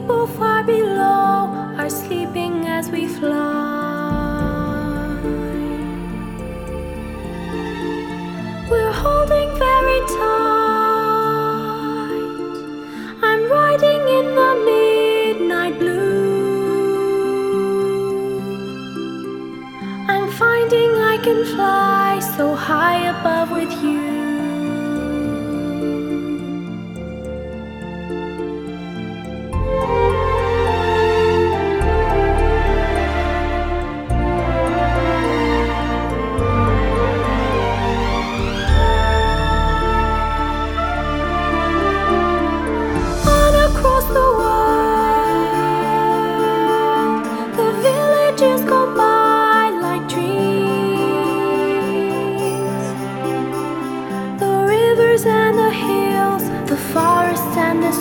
people far below are sleeping as we fly. We're holding very tight. I'm riding in the midnight blue. I'm finding I can fly so high above with you. And the hills, the forests and the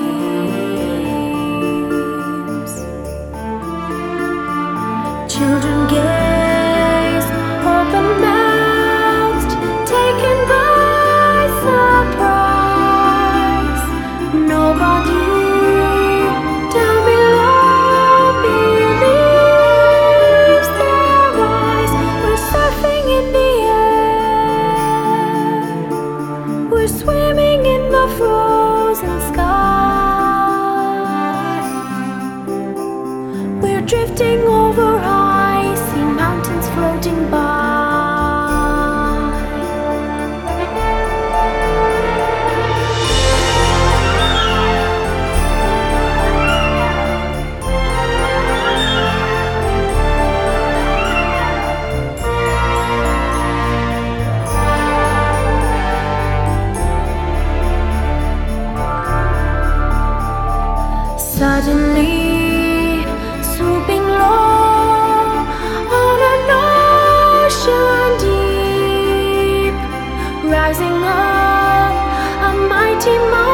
streams. Children gaze, open-mouthed, taken by surprise. Nobody down below believes their eyes. We're surfing in the air. We're swimming in the frozen sky. We're drifting over icy mountains floating by. Suddenly, swooping low on an ocean deep, rising up a mighty mountain.